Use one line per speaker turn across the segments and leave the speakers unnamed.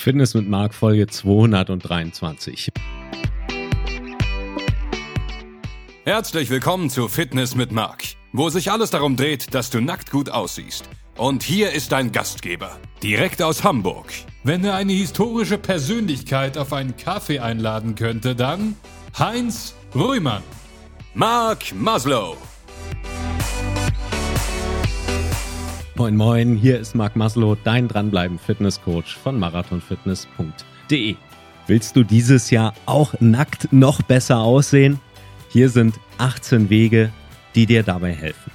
Fitness mit Marc, Folge 223.
Herzlich willkommen zu Fitness mit Marc, wo sich alles darum dreht, dass du nackt gut aussiehst. Und hier ist dein Gastgeber, direkt aus Hamburg.
Wenn er eine historische Persönlichkeit auf einen Kaffee einladen könnte, dann Heinz Rühmann.
Marc Maslow.
Moin moin, hier ist Marc Maslow, dein Dranbleiben Fitnesscoach von marathonfitness.de. Willst du dieses Jahr auch nackt noch besser aussehen? Hier sind 18 Wege, die dir dabei helfen.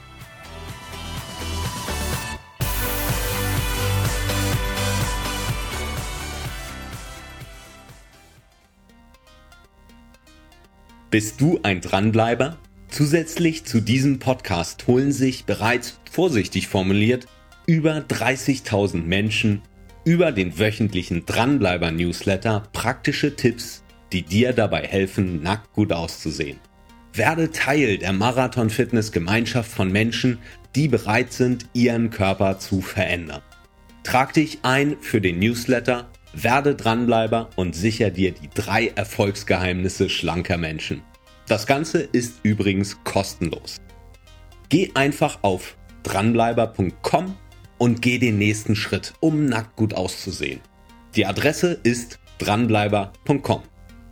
Bist du ein Dranbleiber? Zusätzlich zu diesem Podcast holen sich bereits, vorsichtig formuliert, über 30.000 Menschen über den wöchentlichen Dranbleiber-Newsletter praktische Tipps, die dir dabei helfen, nackt gut auszusehen. Werde Teil der Marathon-Fitness-Gemeinschaft von Menschen, die bereit sind, ihren Körper zu verändern. Trag dich ein für den Newsletter, werde Dranbleiber und sicher dir die 3 Erfolgsgeheimnisse schlanker Menschen. Das Ganze ist übrigens kostenlos. Geh einfach auf dranbleiber.com und geh den nächsten Schritt, um nackt gut auszusehen. Die Adresse ist dranbleiber.com.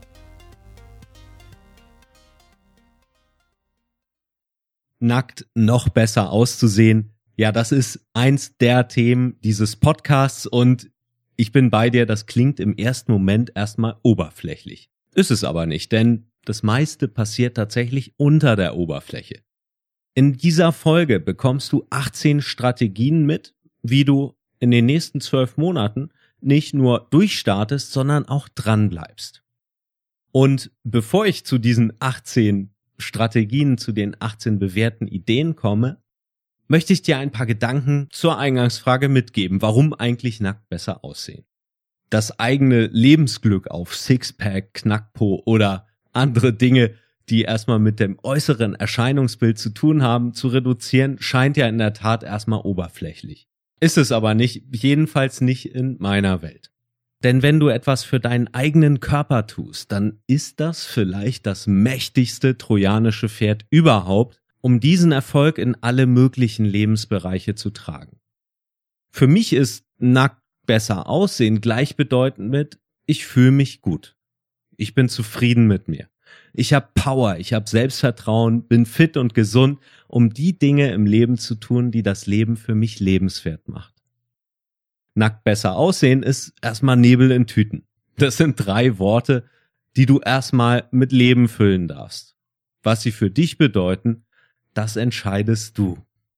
Nackt noch besser auszusehen, ja, das ist eins der Themen dieses Podcasts und ich bin bei dir, das klingt im ersten Moment erstmal oberflächlich. Ist es aber nicht, denn das meiste passiert tatsächlich unter der Oberfläche. In dieser Folge bekommst du 18 Strategien mit, wie du in den nächsten 12 Monaten nicht nur durchstartest, sondern auch dranbleibst. Und bevor ich zu diesen 18 Strategien, zu den 18 bewährten Ideen komme, möchte ich dir ein paar Gedanken zur Eingangsfrage mitgeben, warum eigentlich nackt besser aussehen. Das eigene Lebensglück auf Sixpack, Knackpo oder andere Dinge, die erstmal mit dem äußeren Erscheinungsbild zu tun haben, zu reduzieren, scheint ja in der Tat erstmal oberflächlich. Ist es aber nicht, jedenfalls nicht in meiner Welt. Denn wenn du etwas für deinen eigenen Körper tust, dann ist das vielleicht das mächtigste trojanische Pferd überhaupt, um diesen Erfolg in alle möglichen Lebensbereiche zu tragen. Für mich ist nackt besser aussehen gleichbedeutend mit, ich fühle mich gut. Ich bin zufrieden mit mir. Ich habe Power, ich habe Selbstvertrauen, bin fit und gesund, um die Dinge im Leben zu tun, die das Leben für mich lebenswert macht. Nackt besser aussehen ist erstmal Nebel in Tüten. Das sind 3 Worte, die du erstmal mit Leben füllen darfst. Was sie für dich bedeuten, das entscheidest du.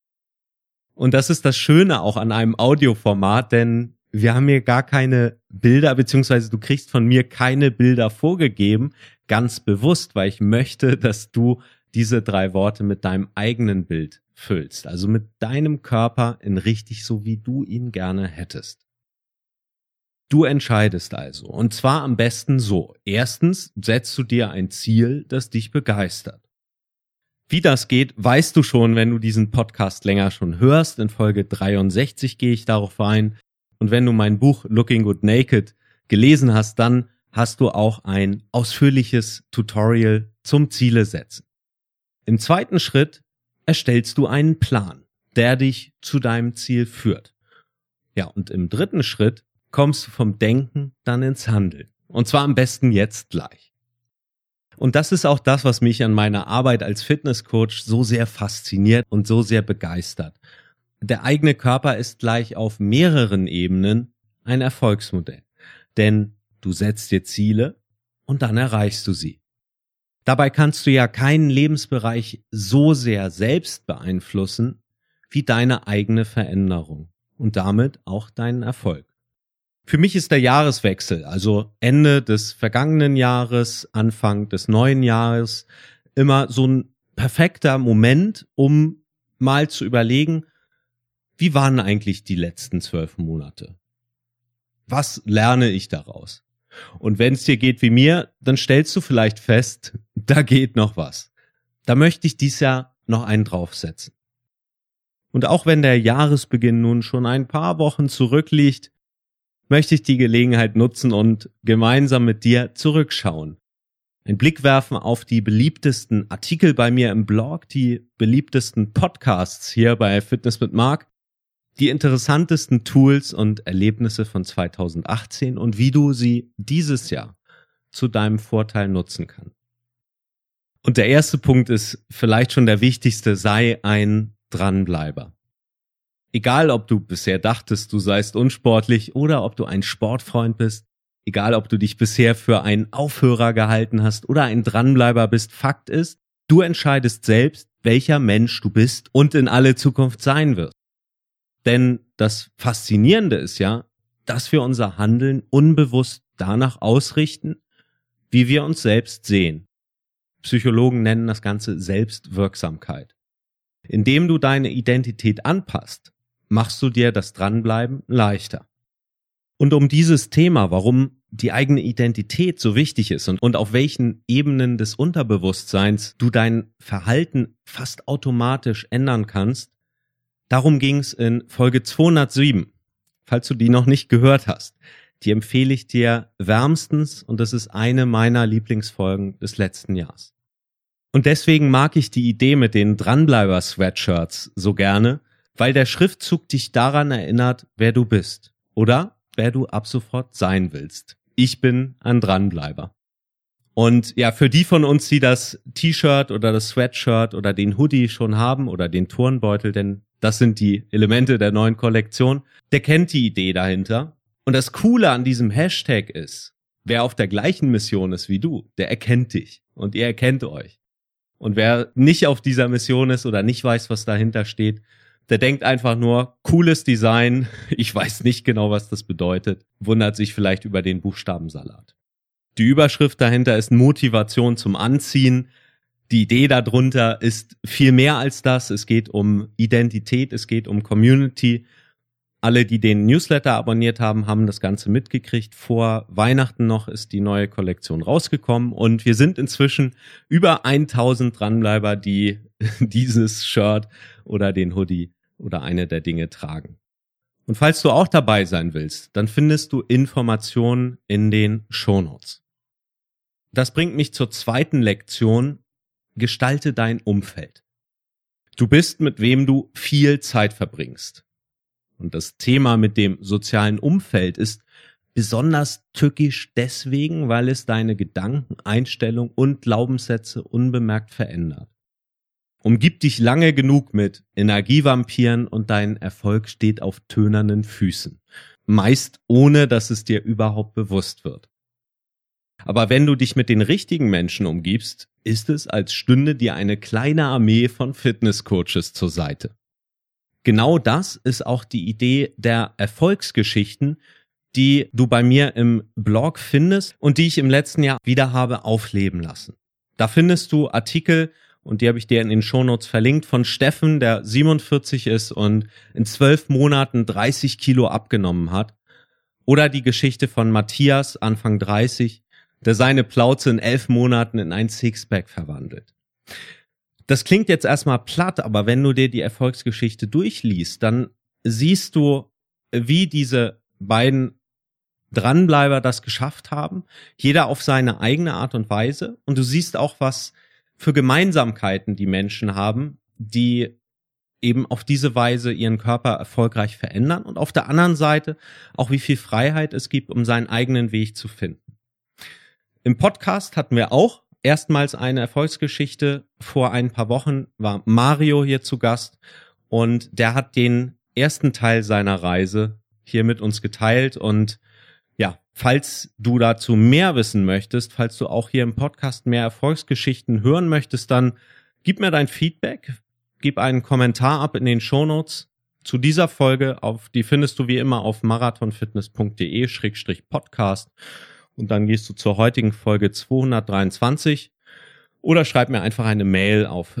Und das ist das Schöne auch an einem Audioformat, denn wir haben hier gar keine Bilder, beziehungsweise du kriegst von mir keine Bilder vorgegeben, ganz bewusst, weil ich möchte, dass du diese 3 Worte mit deinem eigenen Bild füllst, also mit deinem Körper in richtig so, wie du ihn gerne hättest. Du entscheidest also, und zwar am besten so. Erstens setzt du dir ein Ziel, das dich begeistert. Wie das geht, weißt du schon, wenn du diesen Podcast länger schon hörst. In Folge 63 gehe ich darauf ein. Und wenn du mein Buch Looking Good Naked gelesen hast, dann hast du auch ein ausführliches Tutorial zum Ziele setzen. Im zweiten Schritt erstellst du einen Plan, der dich zu deinem Ziel führt. Ja, und im dritten Schritt kommst du vom Denken dann ins Handeln. Und zwar am besten jetzt gleich. Und das ist auch das, was mich an meiner Arbeit als Fitnesscoach so sehr fasziniert und so sehr begeistert. Der eigene Körper ist gleich auf mehreren Ebenen ein Erfolgsmodell. Denn du setzt dir Ziele und dann erreichst du sie. Dabei kannst du ja keinen Lebensbereich so sehr selbst beeinflussen wie deine eigene Veränderung und damit auch deinen Erfolg. Für mich ist der Jahreswechsel, also Ende des vergangenen Jahres, Anfang des neuen Jahres, immer so ein perfekter Moment, um mal zu überlegen, wie waren eigentlich die letzten 12 Monate? Was lerne ich daraus? Und wenn es dir geht wie mir, dann stellst du vielleicht fest, da geht noch was. Da möchte ich dies Jahr noch einen draufsetzen. Und auch wenn der Jahresbeginn nun schon ein paar Wochen zurückliegt, möchte ich die Gelegenheit nutzen und gemeinsam mit dir zurückschauen. Ein Blick werfen auf die beliebtesten Artikel bei mir im Blog, die beliebtesten Podcasts hier bei Fitness mit Marc, die interessantesten Tools und Erlebnisse von 2018 und wie du sie dieses Jahr zu deinem Vorteil nutzen kannst. Und der erste Punkt ist vielleicht schon der wichtigste: sei ein Dranbleiber. Egal, ob du bisher dachtest, du seist unsportlich oder ob du ein Sportfreund bist, egal, ob du dich bisher für einen Aufhörer gehalten hast oder ein Dranbleiber bist, Fakt ist, du entscheidest selbst, welcher Mensch du bist und in alle Zukunft sein wirst. Denn das Faszinierende ist ja, dass wir unser Handeln unbewusst danach ausrichten, wie wir uns selbst sehen. Psychologen nennen das Ganze Selbstwirksamkeit. Indem du deine Identität anpasst, machst du dir das Dranbleiben leichter. Und um dieses Thema, warum die eigene Identität so wichtig ist und auf welchen Ebenen des Unterbewusstseins du dein Verhalten fast automatisch ändern kannst, darum ging es in Folge 207. Falls du die noch nicht gehört hast, die empfehle ich dir wärmstens und das ist eine meiner Lieblingsfolgen des letzten Jahres. Und deswegen mag ich die Idee mit den Dranbleiber-Sweatshirts so gerne, weil der Schriftzug dich daran erinnert, wer du bist oder wer du ab sofort sein willst. Ich bin ein Dranbleiber. Und ja, für die von uns, die das T-Shirt oder das Sweatshirt oder den Hoodie schon haben oder den Turnbeutel, denn das sind die Elemente der neuen Kollektion, der kennt die Idee dahinter. Und das Coole an diesem Hashtag ist, wer auf der gleichen Mission ist wie du, der erkennt dich und ihr erkennt euch. Und wer nicht auf dieser Mission ist oder nicht weiß, was dahinter steht, der denkt einfach nur, cooles Design, ich weiß nicht genau, was das bedeutet, wundert sich vielleicht über den Buchstabensalat. Die Überschrift dahinter ist Motivation zum Anziehen. Die Idee darunter ist viel mehr als das. Es geht um Identität, es geht um Community. Alle, die den Newsletter abonniert haben, haben das Ganze mitgekriegt. Vor Weihnachten noch ist die neue Kollektion rausgekommen und wir sind inzwischen über 1000 Dranbleiber, die dieses Shirt oder den Hoodie oder eine der Dinge tragen. Und falls du auch dabei sein willst, dann findest du Informationen in den Shownotes. Das bringt mich zur zweiten Lektion: Gestalte dein Umfeld. Du bist, mit wem du viel Zeit verbringst. Und das Thema mit dem sozialen Umfeld ist besonders tückisch deswegen, weil es deine Gedanken, Einstellung und Glaubenssätze unbemerkt verändert. Umgib dich lange genug mit Energievampiren und dein Erfolg steht auf tönernen Füßen. Meist ohne, dass es dir überhaupt bewusst wird. Aber wenn du dich mit den richtigen Menschen umgibst, ist es, als stünde dir eine kleine Armee von Fitnesscoaches zur Seite. Genau das ist auch die Idee der Erfolgsgeschichten, die du bei mir im Blog findest und die ich im letzten Jahr wieder habe aufleben lassen. Da findest du Artikel, und die habe ich dir in den Shownotes verlinkt, von Steffen, der 47 ist und in 12 Monaten 30 Kilo abgenommen hat. Oder die Geschichte von Matthias, Anfang 30, der seine Plauze in 11 Monaten in ein Sixpack verwandelt. Das klingt jetzt erstmal platt, aber wenn du dir die Erfolgsgeschichte durchliest, dann siehst du, wie diese beiden Dranbleiber das geschafft haben, jeder auf seine eigene Art und Weise. Und du siehst auch, was für Gemeinsamkeiten die Menschen haben, die eben auf diese Weise ihren Körper erfolgreich verändern. Und auf der anderen Seite auch, wie viel Freiheit es gibt, um seinen eigenen Weg zu finden. Im Podcast hatten wir auch erstmals eine Erfolgsgeschichte. Vor ein paar Wochen war Mario hier zu Gast und der hat den ersten Teil seiner Reise hier mit uns geteilt. Und ja, falls du dazu mehr wissen möchtest, falls du auch hier im Podcast mehr Erfolgsgeschichten hören möchtest, dann gib mir dein Feedback, gib einen Kommentar ab in den Shownotes zu dieser Folge. Die findest du wie immer auf marathonfitness.de/podcast. Und dann gehst du zur heutigen Folge 223 oder schreib mir einfach eine Mail auf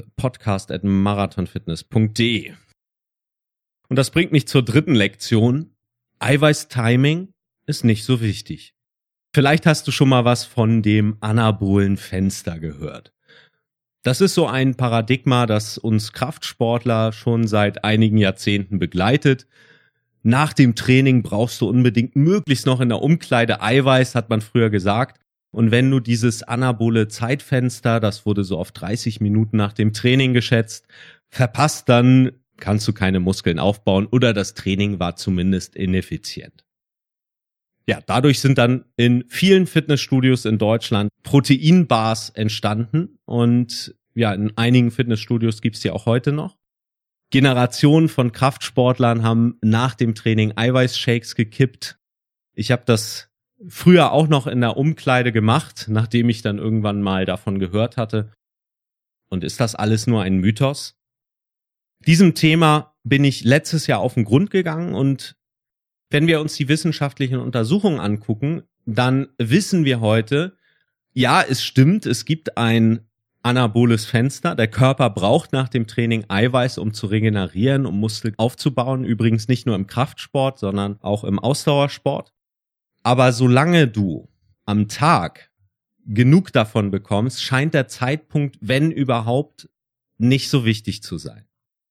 podcast@marathonfitness.de. Und das bringt mich zur dritten Lektion. Eiweiß-Timing ist nicht so wichtig. Vielleicht hast du schon mal was von dem anabolen Fenster gehört. Das ist so ein Paradigma, das uns Kraftsportler schon seit einigen Jahrzehnten begleitet. nach dem Training brauchst du unbedingt möglichst noch in der Umkleide Eiweiß, hat man früher gesagt. Und wenn du dieses anabole Zeitfenster, das wurde so auf 30 Minuten nach dem Training geschätzt, verpasst, dann kannst du keine Muskeln aufbauen oder das Training war zumindest ineffizient. Ja, dadurch sind dann in vielen Fitnessstudios in Deutschland Proteinbars entstanden und ja, in einigen Fitnessstudios gibt's die auch heute noch. Generationen von Kraftsportlern haben nach dem Training Eiweißshakes gekippt. Ich habe das früher auch noch in der Umkleide gemacht, nachdem ich dann irgendwann mal davon gehört hatte. Und ist das alles nur ein Mythos? Diesem Thema bin ich letztes Jahr auf den Grund gegangen und wenn wir uns die wissenschaftlichen Untersuchungen angucken, dann wissen wir heute, ja, es stimmt, es gibt ein anaboles Fenster. Der Körper braucht nach dem Training Eiweiß, um zu regenerieren, um Muskeln aufzubauen. Übrigens nicht nur im Kraftsport, sondern auch im Ausdauersport. Aber solange du am Tag genug davon bekommst, scheint der Zeitpunkt, wenn überhaupt, nicht so wichtig zu sein.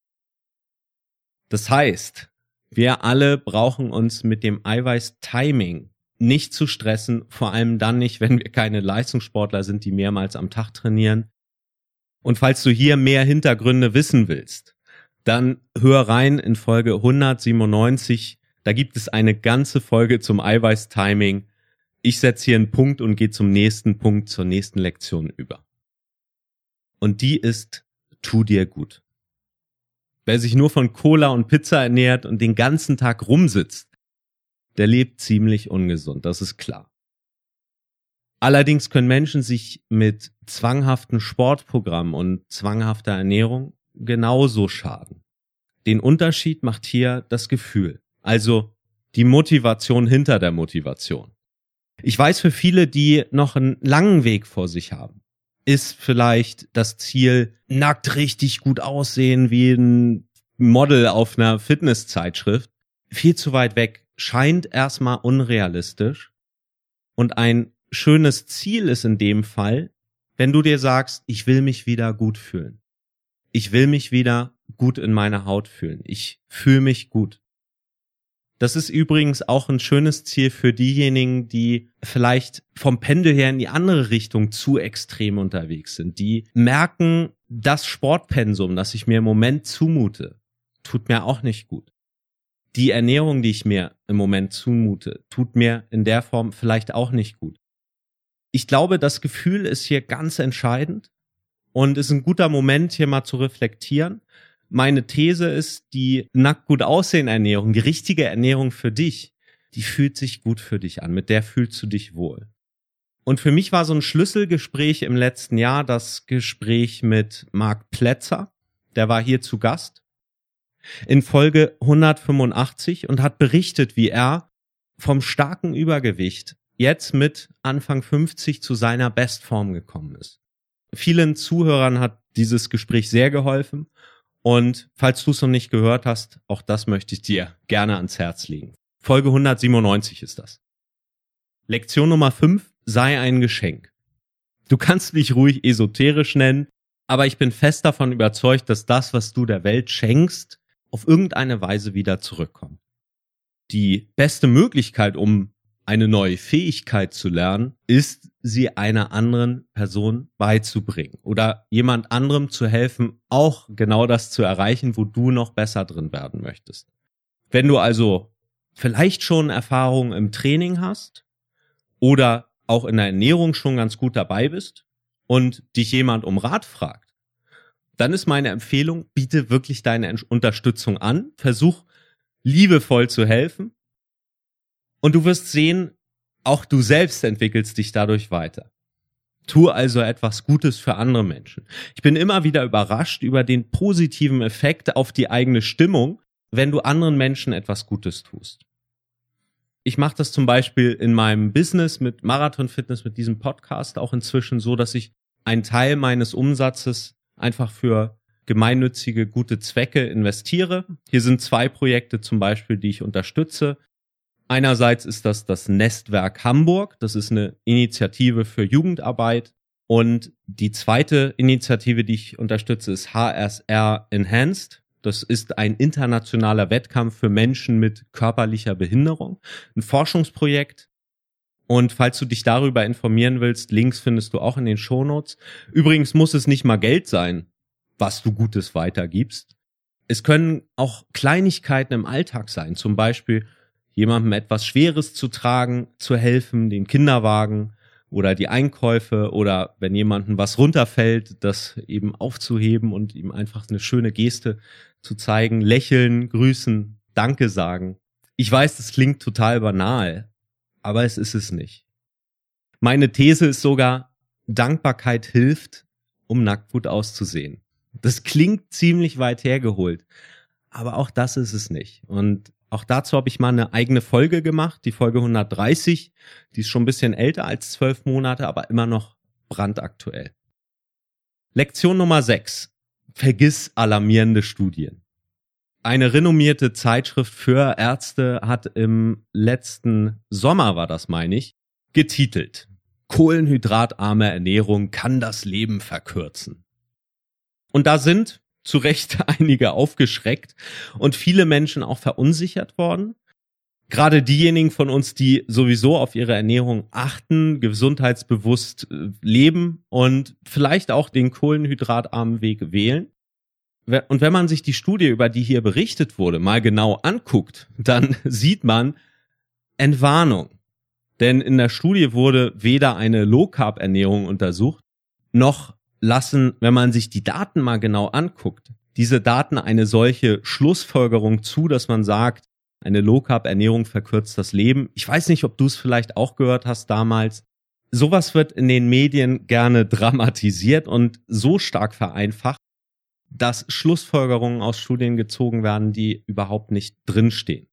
Das heißt, wir alle brauchen uns mit dem Eiweiß-Timing nicht zu stressen, vor allem dann nicht, wenn wir keine Leistungssportler sind, die mehrmals am Tag trainieren. Und falls du hier mehr Hintergründe wissen willst, dann hör rein in Folge 197. Da gibt es eine ganze Folge zum Eiweiß-Timing. Ich setze hier einen Punkt und gehe zum nächsten Punkt, zur nächsten Lektion über. Und die ist, tu dir gut. Wer sich nur von Cola und Pizza ernährt und den ganzen Tag rumsitzt, der lebt ziemlich ungesund, das ist klar. Allerdings können Menschen sich mit zwanghaften Sportprogrammen und zwanghafter Ernährung genauso schaden. Den Unterschied macht hier das Gefühl, also die Motivation hinter der Motivation. Ich weiß, für viele, die noch einen langen Weg vor sich haben, ist vielleicht das Ziel, nackt richtig gut aussehen wie ein Model auf einer Fitnesszeitschrift, viel zu weit weg, scheint erstmal unrealistisch. Und ein schönes Ziel ist in dem Fall, wenn du dir sagst, ich will mich wieder gut fühlen. Ich will mich wieder gut in meiner Haut fühlen. Ich fühle mich gut. Das ist übrigens auch ein schönes Ziel für diejenigen, die vielleicht vom Pendel her in die andere Richtung zu extrem unterwegs sind. Die merken, das Sportpensum, das ich mir im Moment zumute, tut mir auch nicht gut. Die Ernährung, die ich mir im Moment zumute, tut mir in der Form vielleicht auch nicht gut. Ich glaube, das Gefühl ist hier ganz entscheidend und ist ein guter Moment, hier mal zu reflektieren. Meine These ist, die nackt gut aussehen Ernährung, die richtige Ernährung für dich, die fühlt sich gut für dich an, mit der fühlst du dich wohl. Und für mich war so ein Schlüsselgespräch im letzten Jahr das Gespräch mit Marc Plätzer, der war hier zu Gast in Folge 185 und hat berichtet, wie er vom starken Übergewicht jetzt mit Anfang 50 zu seiner Bestform gekommen ist. Vielen Zuhörern hat dieses Gespräch sehr geholfen. Und falls du es noch nicht gehört hast, auch das möchte ich dir gerne ans Herz legen. Folge 197 ist das. Lektion Nummer 5, sei ein Geschenk. Du kannst mich ruhig esoterisch nennen, aber ich bin fest davon überzeugt, dass das, was du der Welt schenkst, auf irgendeine Weise wieder zurückkommt. Die beste Möglichkeit, um eine neue Fähigkeit zu lernen, ist, sie einer anderen Person beizubringen oder jemand anderem zu helfen, auch genau das zu erreichen, wo du noch besser drin werden möchtest. Wenn du also vielleicht schon Erfahrungen im Training hast oder auch in der Ernährung schon ganz gut dabei bist und dich jemand um Rat fragt, dann ist meine Empfehlung, biete wirklich deine Unterstützung an, versuch liebevoll zu helfen und du wirst sehen, auch du selbst entwickelst dich dadurch weiter. Tu also etwas Gutes für andere Menschen. Ich bin immer wieder überrascht über den positiven Effekt auf die eigene Stimmung, wenn du anderen Menschen etwas Gutes tust. Ich mache das zum Beispiel in meinem Business mit Marathon Fitness, mit diesem Podcast auch inzwischen so, dass ich einen Teil meines Umsatzes einfach für gemeinnützige, gute Zwecke investiere. Hier sind 2 Projekte zum Beispiel, die ich unterstütze. Einerseits ist das Nestwerk Hamburg, das ist eine Initiative für Jugendarbeit und die zweite Initiative, die ich unterstütze, ist HSR Enhanced. Das ist ein internationaler Wettkampf für Menschen mit körperlicher Behinderung. Ein Forschungsprojekt. Und falls du dich darüber informieren willst, Links findest du auch in den Shownotes. Übrigens muss es nicht mal Geld sein, was du Gutes weitergibst. Es können auch Kleinigkeiten im Alltag sein. Zum Beispiel jemandem etwas Schweres zu tragen, zu helfen, den Kinderwagen oder die Einkäufe oder wenn jemandem was runterfällt, das eben aufzuheben und ihm einfach eine schöne Geste zu zeigen, lächeln, grüßen, Danke sagen. Ich weiß, das klingt total banal, aber es ist es nicht. Meine These ist sogar, Dankbarkeit hilft, um nackt gut auszusehen. Das klingt ziemlich weit hergeholt, aber auch das ist es nicht. Und auch dazu habe ich mal eine eigene Folge gemacht, die Folge 130. Die ist schon ein bisschen älter als 12 Monate, aber immer noch brandaktuell. Lektion Nummer 6. Vergiss alarmierende Studien. Eine renommierte Zeitschrift für Ärzte hat im letzten Sommer, war das meine ich, getitelt: Kohlenhydratarme Ernährung kann das Leben verkürzen. Und da sind zu Recht einige aufgeschreckt und viele Menschen auch verunsichert worden. Gerade diejenigen von uns, die sowieso auf ihre Ernährung achten, gesundheitsbewusst leben und vielleicht auch den kohlenhydratarmen Weg wählen. Und wenn man sich die Studie, über die hier berichtet wurde, mal genau anguckt, dann sieht man Entwarnung. Denn in der Studie wurde weder eine Low-Carb-Ernährung untersucht, noch lassen, wenn man sich die Daten mal genau anguckt, diese Daten eine solche Schlussfolgerung zu, dass man sagt, eine Low-Carb-Ernährung verkürzt das Leben. Ich weiß nicht, ob du es vielleicht auch gehört hast damals. Sowas wird in den Medien gerne dramatisiert und so stark vereinfacht, dass Schlussfolgerungen aus Studien gezogen werden, die überhaupt nicht drinstehen.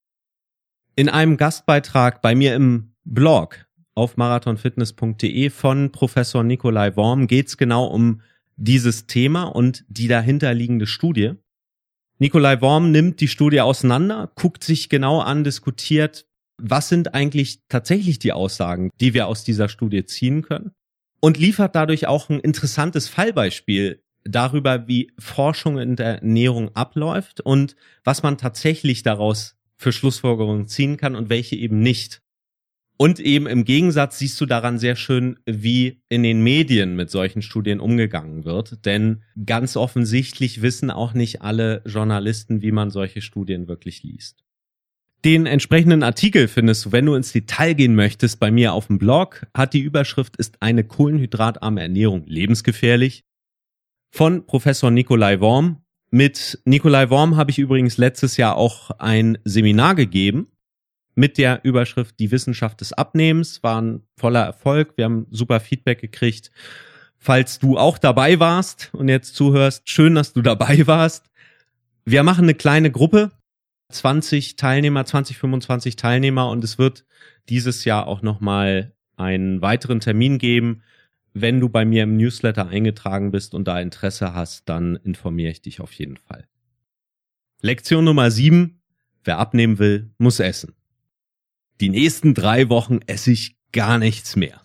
In einem Gastbeitrag bei mir im Blog auf marathonfitness.de von Professor Nikolai Worm geht's genau um dieses Thema und die dahinterliegende Studie. Nikolai Worm nimmt die Studie auseinander, guckt sich genau an, diskutiert, was sind eigentlich tatsächlich die Aussagen, die wir aus dieser Studie ziehen können, und liefert dadurch auch ein interessantes Fallbeispiel darüber, wie Forschung in der Ernährung abläuft und was man tatsächlich daraus für Schlussfolgerungen ziehen kann und welche eben nicht. Und eben im Gegensatz siehst du daran sehr schön, wie in den Medien mit solchen Studien umgegangen wird. Denn ganz offensichtlich wissen auch nicht alle Journalisten, wie man solche Studien wirklich liest. Den entsprechenden Artikel findest du, wenn du ins Detail gehen möchtest, bei mir auf dem Blog. Hat die Überschrift "Ist eine kohlenhydratarme Ernährung lebensgefährlich?" von Professor Nikolai Worm. Mit Nikolai Worm habe ich übrigens letztes Jahr auch ein Seminar gegeben mit der Überschrift "Die Wissenschaft des Abnehmens", war ein voller Erfolg. Wir haben super Feedback gekriegt. Falls du auch dabei warst und jetzt zuhörst, schön, dass du dabei warst. Wir machen eine kleine Gruppe, 20, 25 Teilnehmer, und es wird dieses Jahr auch nochmal einen weiteren Termin geben. Wenn du bei mir im Newsletter eingetragen bist und da Interesse hast, dann informiere ich dich auf jeden Fall. Lektion Nummer 7. Wer abnehmen will, muss essen. Die nächsten 3 Wochen esse ich gar nichts mehr.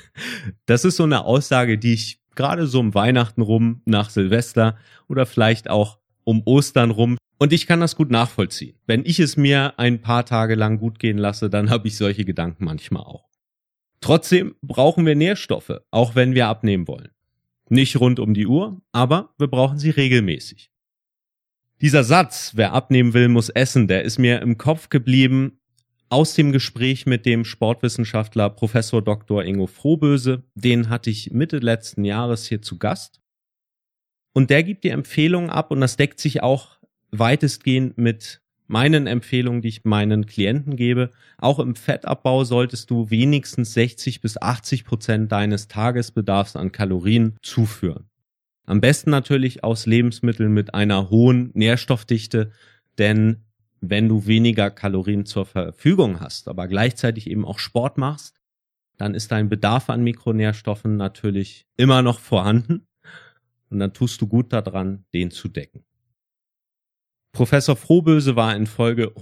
Das ist so eine Aussage, die ich gerade so um Weihnachten rum, nach Silvester oder vielleicht auch um Ostern rum, und ich kann das gut nachvollziehen. Wenn ich es mir ein paar Tage lang gut gehen lasse, dann habe ich solche Gedanken manchmal auch. Trotzdem brauchen wir Nährstoffe, auch wenn wir abnehmen wollen. Nicht rund um die Uhr, aber wir brauchen sie regelmäßig. Dieser Satz, wer abnehmen will, muss essen, der ist mir im Kopf geblieben aus dem Gespräch mit dem Sportwissenschaftler Professor Dr. Ingo Frohböse. Den hatte ich Mitte letzten Jahres hier zu Gast. Und der gibt die Empfehlungen ab, und das deckt sich auch weitestgehend mit meinen Empfehlungen, die ich meinen Klienten gebe. Auch im Fettabbau solltest du wenigstens 60-80% deines Tagesbedarfs an Kalorien zuführen. Am besten natürlich aus Lebensmitteln mit einer hohen Nährstoffdichte, denn wenn du weniger Kalorien zur Verfügung hast, aber gleichzeitig eben auch Sport machst, dann ist dein Bedarf an Mikronährstoffen natürlich immer noch vorhanden, und dann tust du gut daran, den zu decken. Professor Frohböse war in Folge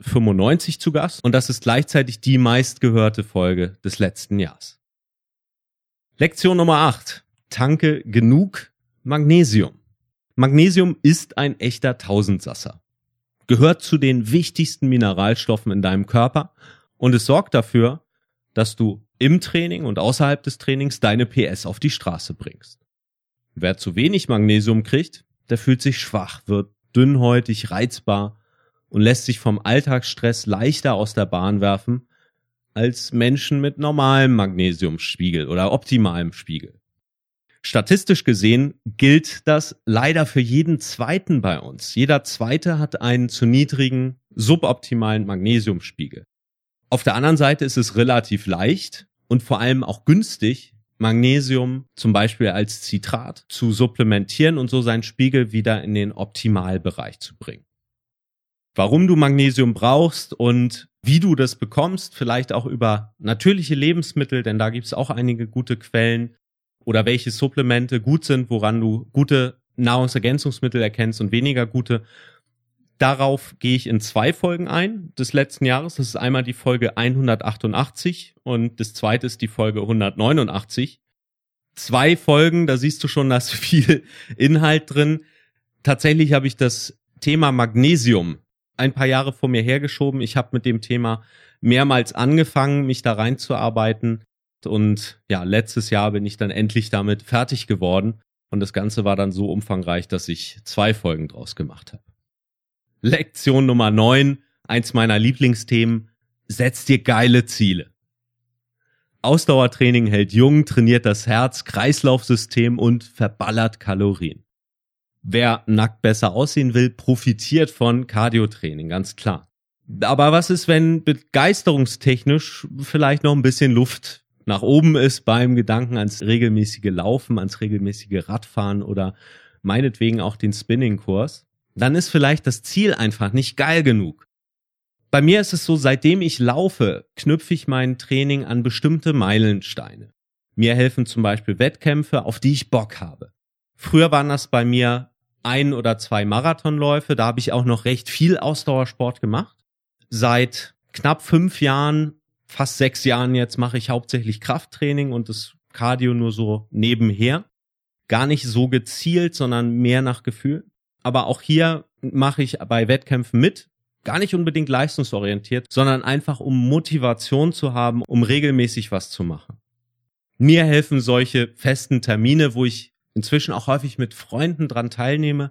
195 zu Gast, und das ist gleichzeitig die meistgehörte Folge des letzten Jahres. Lektion Nummer 8. Tanke genug Magnesium. Magnesium ist ein echter Tausendsasser. Gehört zu den wichtigsten Mineralstoffen in deinem Körper und es sorgt dafür, dass du im Training und außerhalb des Trainings deine PS auf die Straße bringst. Wer zu wenig Magnesium kriegt, der fühlt sich schwach, wird dünnhäutig, reizbar und lässt sich vom Alltagsstress leichter aus der Bahn werfen als Menschen mit normalem Magnesiumspiegel oder optimalem Spiegel. Statistisch gesehen gilt das leider für jeden Zweiten bei uns. Jeder Zweite hat einen zu niedrigen, suboptimalen Magnesiumspiegel. Auf der anderen Seite ist es relativ leicht und vor allem auch günstig, Magnesium zum Beispiel als Citrat zu supplementieren und so seinen Spiegel wieder in den Optimalbereich zu bringen. Warum du Magnesium brauchst und wie du das bekommst, vielleicht auch über natürliche Lebensmittel, denn da gibt es auch einige gute Quellen, oder welche Supplemente gut sind, woran du gute Nahrungsergänzungsmittel erkennst und weniger gute. Darauf gehe ich in 2 Folgen ein des letzten Jahres. Das ist einmal die Folge 188 und das zweite ist die Folge 189. 2 Folgen, da siehst du schon, da ist viel Inhalt drin. Tatsächlich habe ich das Thema Magnesium ein paar Jahre vor mir hergeschoben. Ich habe mit dem Thema mehrmals angefangen, mich da reinzuarbeiten. Und ja, letztes Jahr bin ich dann endlich damit fertig geworden. Und das Ganze war dann so umfangreich, dass ich 2 Folgen draus gemacht habe. Lektion Nummer 9, eins meiner Lieblingsthemen: Setz dir geile Ziele. Ausdauertraining hält jung, trainiert das Herz, Kreislaufsystem und verballert Kalorien. Wer nackt besser aussehen will, profitiert von Cardio-Training, ganz klar. Aber was ist, wenn begeisterungstechnisch vielleicht noch ein bisschen Luft nach oben ist beim Gedanken ans regelmäßige Laufen, ans regelmäßige Radfahren oder meinetwegen auch den Spinning-Kurs? Dann ist vielleicht das Ziel einfach nicht geil genug. Bei mir ist es so, seitdem ich laufe, knüpfe ich mein Training an bestimmte Meilensteine. Mir helfen zum Beispiel Wettkämpfe, auf die ich Bock habe. Früher waren das bei mir 1 oder 2 Marathonläufe, da habe ich auch noch recht viel Ausdauersport gemacht. Seit knapp 5 Jahren, fast 6 Jahren jetzt, mache ich hauptsächlich Krafttraining und das Cardio nur so nebenher. Gar nicht so gezielt, sondern mehr nach Gefühl. Aber auch hier mache ich bei Wettkämpfen mit. Gar nicht unbedingt leistungsorientiert, sondern einfach um Motivation zu haben, um regelmäßig was zu machen. Mir helfen solche festen Termine, wo ich inzwischen auch häufig mit Freunden dran teilnehme,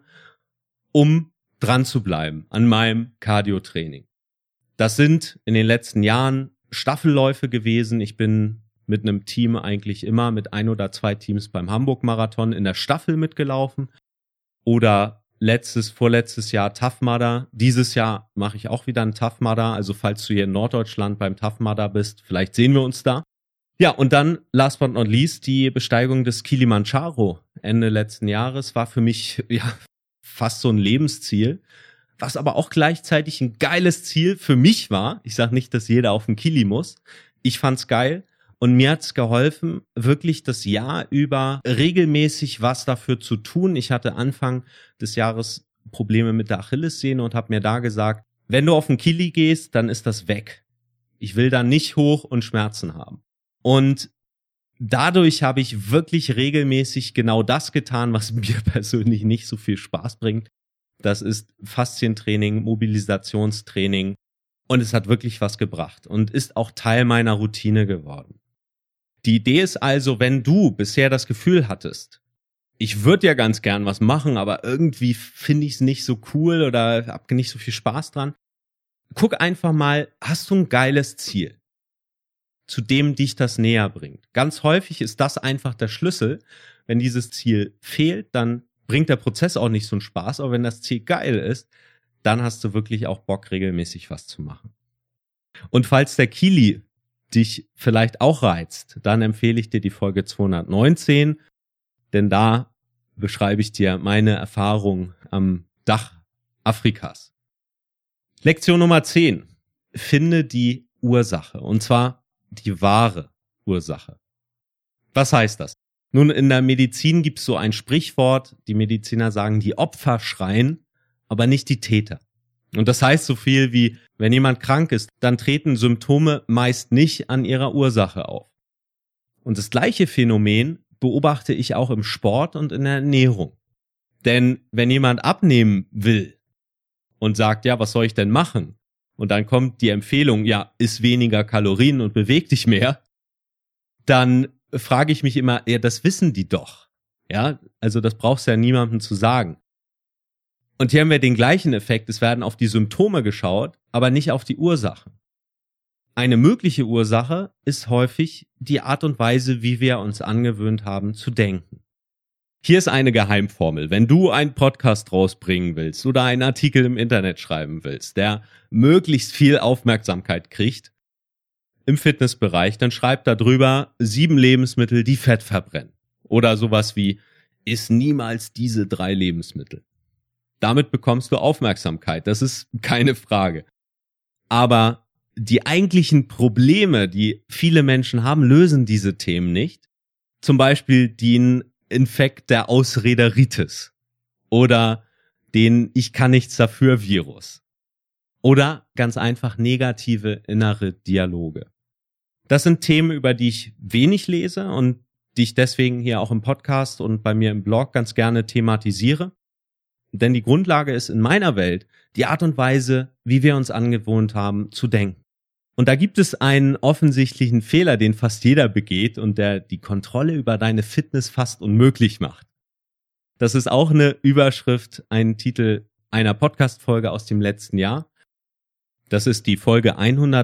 um dran zu bleiben an meinem Cardio-Training. Das sind in den letzten Jahren Staffelläufe gewesen. Ich bin mit einem Team eigentlich immer mit 1 oder 2 Teams beim Hamburg-Marathon in der Staffel mitgelaufen. Oder vorletztes Jahr Tough Mudder. Dieses Jahr mache ich auch wieder einen Tough Mudder. Also falls du hier in Norddeutschland beim Tough Mudder bist, vielleicht sehen wir uns da. Ja, und dann, last but not least, die Besteigung des Kilimanjaro Ende letzten Jahres war für mich ja fast so ein Lebensziel, was aber auch gleichzeitig ein geiles Ziel für mich war. Ich sage nicht, dass jeder auf den Kili muss. Ich fand's geil und mir hat's geholfen, wirklich das Jahr über regelmäßig was dafür zu tun. Ich hatte Anfang des Jahres Probleme mit der Achillessehne und habe mir da gesagt, wenn du auf den Kili gehst, dann ist das weg. Ich will da nicht hoch und Schmerzen haben. Und dadurch habe ich wirklich regelmäßig genau das getan, was mir persönlich nicht so viel Spaß bringt. Das ist Faszientraining, Mobilisationstraining und es hat wirklich was gebracht und ist auch Teil meiner Routine geworden. Die Idee ist also, wenn du bisher das Gefühl hattest, ich würde ja ganz gern was machen, aber irgendwie finde ich es nicht so cool oder habe nicht so viel Spaß dran, guck einfach mal, hast du ein geiles Ziel, zu dem dich das näher bringt. Ganz häufig ist das einfach der Schlüssel. Wenn dieses Ziel fehlt, dann bringt der Prozess auch nicht so einen Spaß, aber wenn das Ziel geil ist, dann hast du wirklich auch Bock, regelmäßig was zu machen. Und falls der Kili dich vielleicht auch reizt, dann empfehle ich dir die Folge 219, denn da beschreibe ich dir meine Erfahrung am Dach Afrikas. Lektion Nummer 10. Finde die Ursache, und zwar die wahre Ursache. Was heißt das? Nun, in der Medizin gibt es so ein Sprichwort, die Mediziner sagen, die Opfer schreien, aber nicht die Täter. Und das heißt so viel wie, wenn jemand krank ist, dann treten Symptome meist nicht an ihrer Ursache auf. Und das gleiche Phänomen beobachte ich auch im Sport und in der Ernährung. Denn wenn jemand abnehmen will und sagt, ja, was soll ich denn machen? Und dann kommt die Empfehlung, ja, iss weniger Kalorien und beweg dich mehr, dann frage ich mich immer, ja, das wissen die doch. Ja, also das brauchst du ja niemandem zu sagen. Und hier haben wir den gleichen Effekt, es werden auf die Symptome geschaut, aber nicht auf die Ursachen. Eine mögliche Ursache ist häufig die Art und Weise, wie wir uns angewöhnt haben zu denken. Hier ist eine Geheimformel. Wenn du einen Podcast rausbringen willst oder einen Artikel im Internet schreiben willst, der möglichst viel Aufmerksamkeit kriegt im Fitnessbereich, dann schreib da drüber 7 Lebensmittel, die Fett verbrennen. Oder sowas wie, iss niemals diese 3 Lebensmittel. Damit bekommst du Aufmerksamkeit, das ist keine Frage. Aber die eigentlichen Probleme, die viele Menschen haben, lösen diese Themen nicht. Zum Beispiel den Infekt der Ausrederitis oder den Ich kann nichts dafür Virus oder ganz einfach negative innere Dialoge. Das sind Themen, über die ich wenig lese und die ich deswegen hier auch im Podcast und bei mir im Blog ganz gerne thematisiere. Denn die Grundlage ist in meiner Welt die Art und Weise, wie wir uns angewohnt haben zu denken. Und da gibt es einen offensichtlichen Fehler, den fast jeder begeht und der die Kontrolle über deine Fitness fast unmöglich macht. Das ist auch eine Überschrift, ein Titel einer Podcast-Folge aus dem letzten Jahr. Das ist die Folge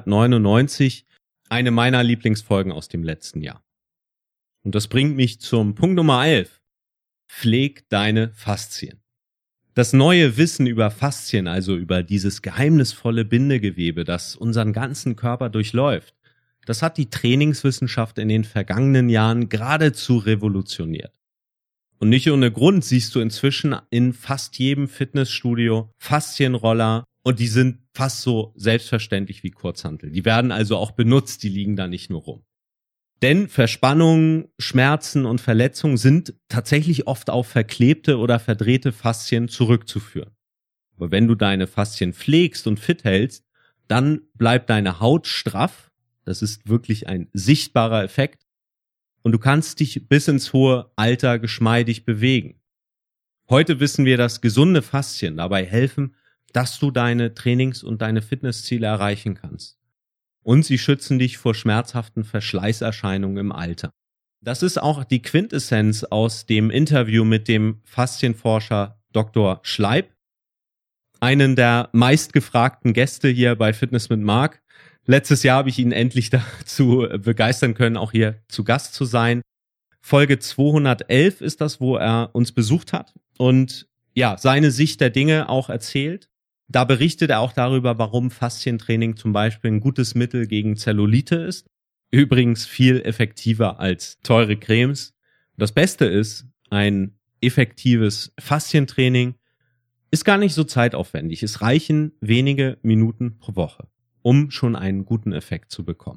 199, eine meiner Lieblingsfolgen aus dem letzten Jahr. Und das bringt mich zum Punkt Nummer 11. Pfleg deine Faszien. Das neue Wissen über Faszien, also über dieses geheimnisvolle Bindegewebe, das unseren ganzen Körper durchläuft, das hat die Trainingswissenschaft in den vergangenen Jahren geradezu revolutioniert. Und nicht ohne Grund siehst du inzwischen in fast jedem Fitnessstudio Faszienroller und die sind fast so selbstverständlich wie Kurzhantel. Die werden also auch benutzt, die liegen da nicht nur rum. Denn Verspannungen, Schmerzen und Verletzungen sind tatsächlich oft auf verklebte oder verdrehte Faszien zurückzuführen. Aber wenn du deine Faszien pflegst und fit hältst, dann bleibt deine Haut straff. Das ist wirklich ein sichtbarer Effekt. Und du kannst dich bis ins hohe Alter geschmeidig bewegen. Heute wissen wir, dass gesunde Faszien dabei helfen, dass du deine Trainings- und deine Fitnessziele erreichen kannst. Und sie schützen dich vor schmerzhaften Verschleißerscheinungen im Alter. Das ist auch die Quintessenz aus dem Interview mit dem Faszienforscher Dr. Schleib, einen der meistgefragten Gäste hier bei Fitness mit Marc. Letztes Jahr habe ich ihn endlich dazu begeistern können, auch hier zu Gast zu sein. Folge 211 ist das, wo er uns besucht hat und ja, seine Sicht der Dinge auch erzählt. Da berichtet er auch darüber, warum Faszientraining zum Beispiel ein gutes Mittel gegen Zellulite ist. Übrigens viel effektiver als teure Cremes. Das Beste ist, ein effektives Faszientraining ist gar nicht so zeitaufwendig. Es reichen wenige Minuten pro Woche, um schon einen guten Effekt zu bekommen.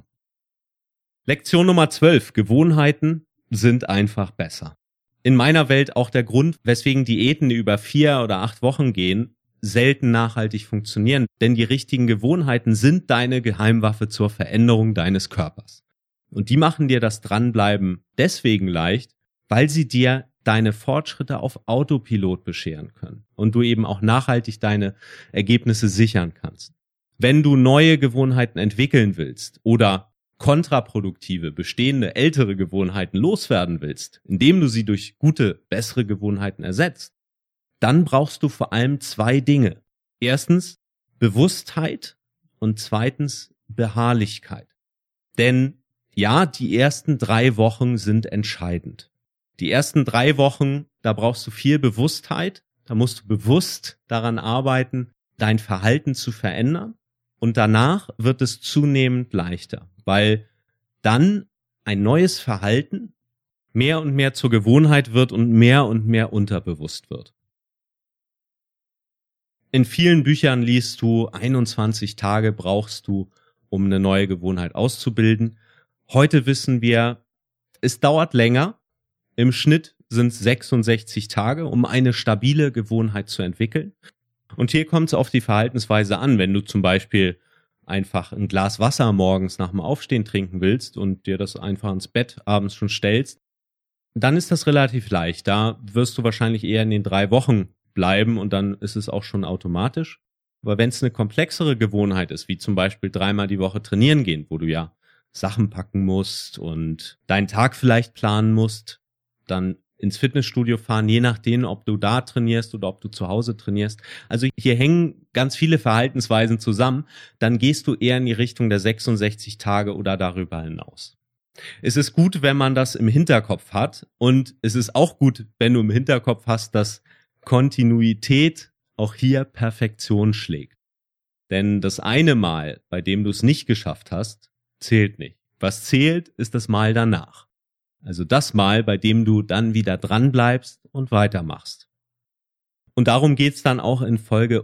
Lektion Nummer 12. Gewohnheiten sind einfach besser. In meiner Welt auch der Grund, weswegen Diäten, die über 4 oder 8 Wochen gehen, selten nachhaltig funktionieren, denn die richtigen Gewohnheiten sind deine Geheimwaffe zur Veränderung deines Körpers. Und die machen dir das Dranbleiben deswegen leicht, weil sie dir deine Fortschritte auf Autopilot bescheren können und du eben auch nachhaltig deine Ergebnisse sichern kannst. Wenn du neue Gewohnheiten entwickeln willst oder kontraproduktive, bestehende, ältere Gewohnheiten loswerden willst, indem du sie durch gute, bessere Gewohnheiten ersetzt, dann brauchst du vor allem 2 Dinge. Erstens Bewusstheit und zweitens Beharrlichkeit. Denn ja, die ersten 3 Wochen sind entscheidend. Die ersten 3 Wochen, da brauchst du viel Bewusstheit, da musst du bewusst daran arbeiten, dein Verhalten zu verändern und danach wird es zunehmend leichter, weil dann ein neues Verhalten mehr und mehr zur Gewohnheit wird und mehr unterbewusst wird. In vielen Büchern liest du, 21 Tage brauchst du, um eine neue Gewohnheit auszubilden. Heute wissen wir, es dauert länger. Im Schnitt sind es 66 Tage, um eine stabile Gewohnheit zu entwickeln. Und hier kommt es auf die Verhaltensweise an. Wenn du zum Beispiel einfach ein Glas Wasser morgens nach dem Aufstehen trinken willst und dir das einfach ins Bett abends schon stellst, dann ist das relativ leicht. Da wirst du wahrscheinlich eher in den 3 Wochen bleiben und dann ist es auch schon automatisch. Aber wenn es eine komplexere Gewohnheit ist, wie zum Beispiel 3-mal die Woche trainieren gehen, wo du ja Sachen packen musst und deinen Tag vielleicht planen musst, dann ins Fitnessstudio fahren, je nachdem, ob du da trainierst oder ob du zu Hause trainierst. Also hier hängen ganz viele Verhaltensweisen zusammen. Dann gehst du eher in die Richtung der 66 Tage oder darüber hinaus. Es ist gut, wenn man das im Hinterkopf hat und es ist auch gut, wenn du im Hinterkopf hast, dass Kontinuität auch hier Perfektion schlägt. Denn das eine Mal, bei dem du es nicht geschafft hast, zählt nicht. Was zählt, ist das Mal danach. Also das Mal, bei dem du dann wieder dran bleibst und weitermachst. Und darum geht's dann auch in Folge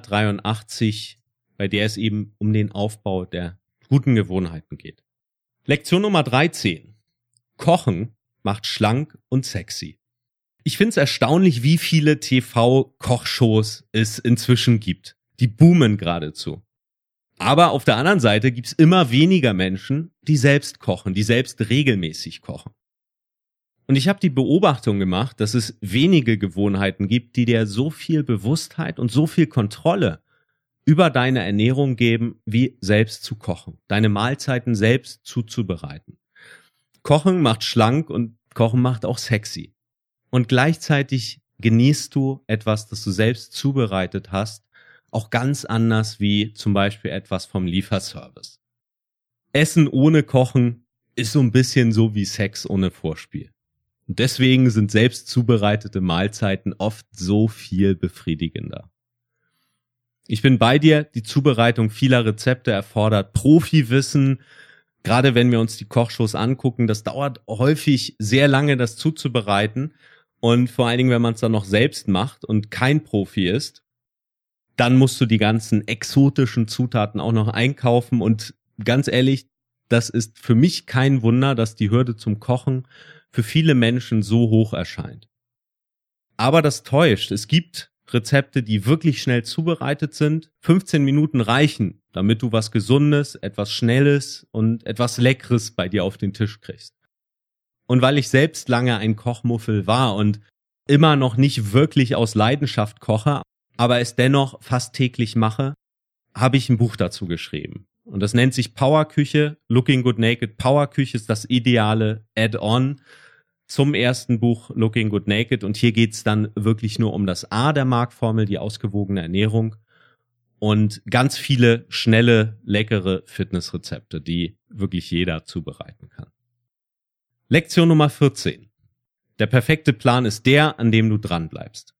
183, bei der es eben um den Aufbau der guten Gewohnheiten geht. Lektion Nummer 13. Kochen macht schlank und sexy. Ich finde es erstaunlich, wie viele TV-Kochshows es inzwischen gibt. Die boomen geradezu. Aber auf der anderen Seite gibt es immer weniger Menschen, die selbst kochen, die selbst regelmäßig kochen. Und ich habe die Beobachtung gemacht, dass es wenige Gewohnheiten gibt, die dir so viel Bewusstheit und so viel Kontrolle über deine Ernährung geben, wie selbst zu kochen, deine Mahlzeiten selbst zuzubereiten. Kochen macht schlank und Kochen macht auch sexy. Und gleichzeitig genießt du etwas, das du selbst zubereitet hast, auch ganz anders wie zum Beispiel etwas vom Lieferservice. Essen ohne Kochen ist so ein bisschen so wie Sex ohne Vorspiel. Und deswegen sind selbst zubereitete Mahlzeiten oft so viel befriedigender. Ich bin bei dir, die Zubereitung vieler Rezepte erfordert Profiwissen. Gerade wenn wir uns die Kochshows angucken, das dauert häufig sehr lange, das zuzubereiten. Und vor allen Dingen, wenn man es dann noch selbst macht und kein Profi ist, dann musst du die ganzen exotischen Zutaten auch noch einkaufen. Und ganz ehrlich, das ist für mich kein Wunder, dass die Hürde zum Kochen für viele Menschen so hoch erscheint. Aber das täuscht. Es gibt Rezepte, die wirklich schnell zubereitet sind. 15 Minuten reichen, damit du was Gesundes, etwas Schnelles und etwas Leckeres bei dir auf den Tisch kriegst. Und weil ich selbst lange ein Kochmuffel war und immer noch nicht wirklich aus Leidenschaft koche, aber es dennoch fast täglich mache, habe ich ein Buch dazu geschrieben. Und das nennt sich Powerküche. Looking Good Naked. Powerküche ist das ideale Add-on zum ersten Buch Looking Good Naked. Und hier geht's dann wirklich nur um das A der Markformel, die ausgewogene Ernährung und ganz viele schnelle, leckere Fitnessrezepte, die wirklich jeder zubereiten kann. Lektion Nummer 14. Der perfekte Plan ist der, an dem du dran bleibst.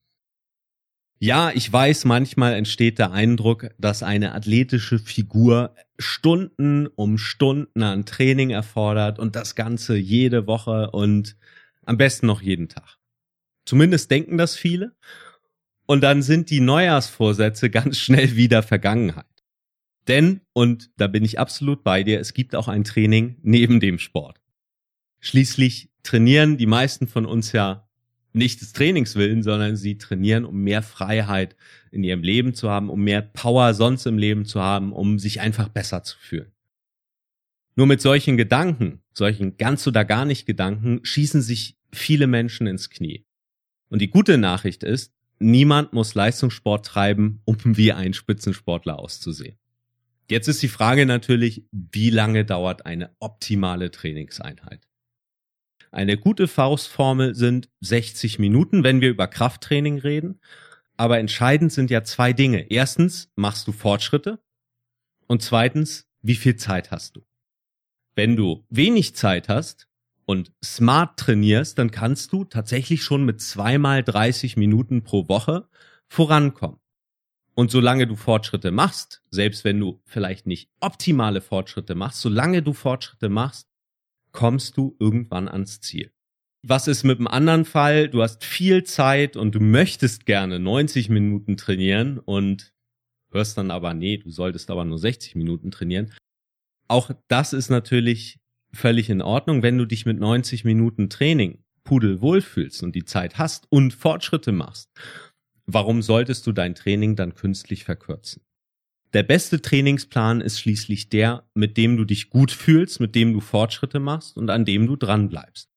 Ja, ich weiß, manchmal entsteht der Eindruck, dass eine athletische Figur Stunden um Stunden an Training erfordert und das Ganze jede Woche und am besten noch jeden Tag. Zumindest denken das viele. Und dann sind die Neujahrsvorsätze ganz schnell wieder Vergangenheit. Denn, und da bin ich absolut bei dir, es gibt auch ein Training neben dem Sport. Schließlich trainieren die meisten von uns ja nicht des Trainings willen, sondern sie trainieren, um mehr Freiheit in ihrem Leben zu haben, um mehr Power sonst im Leben zu haben, um sich einfach besser zu fühlen. Nur mit solchen Gedanken, solchen ganz oder gar nicht Gedanken, schießen sich viele Menschen ins Knie. Und die gute Nachricht ist, niemand muss Leistungssport treiben, um wie ein Spitzensportler auszusehen. Jetzt ist die Frage natürlich, wie lange dauert eine optimale Trainingseinheit? Eine gute Faustformel sind 60 Minuten, wenn wir über Krafttraining reden. Aber entscheidend sind ja 2 Dinge. Erstens, machst du Fortschritte? Und zweitens, wie viel Zeit hast du? Wenn du wenig Zeit hast und smart trainierst, dann kannst du tatsächlich schon mit 2-mal 30 Minuten pro Woche vorankommen. Und solange du Fortschritte machst, selbst wenn du vielleicht nicht optimale Fortschritte machst, solange du Fortschritte machst, kommst du irgendwann ans Ziel. Was ist mit dem anderen Fall? Du hast viel Zeit und du möchtest gerne 90 Minuten trainieren und hörst dann aber, nee, du solltest aber nur 60 Minuten trainieren. Auch das ist natürlich völlig in Ordnung, wenn du dich mit 90 Minuten Training pudelwohl fühlst und die Zeit hast und Fortschritte machst. Warum solltest du dein Training dann künstlich verkürzen? Der beste Trainingsplan ist schließlich der, mit dem du dich gut fühlst, mit dem du Fortschritte machst und an dem du dran bleibst.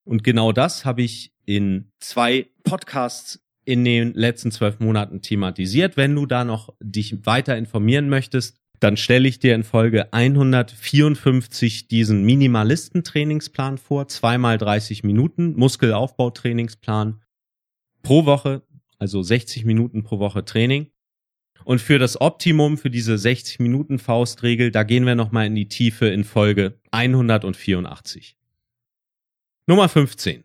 Und genau das habe ich in 2 Podcasts in den letzten 12 Monaten thematisiert. Wenn du da noch dich weiter informieren möchtest, dann stelle ich dir in Folge 154 diesen Minimalisten-Trainingsplan vor, 2x 30 Minuten, Muskelaufbau-Trainingsplan pro Woche, also 60 Minuten pro Woche Training. Und für das Optimum, für diese 60 Minuten Faustregel, da gehen wir nochmal in die Tiefe in Folge 184. Nummer 15.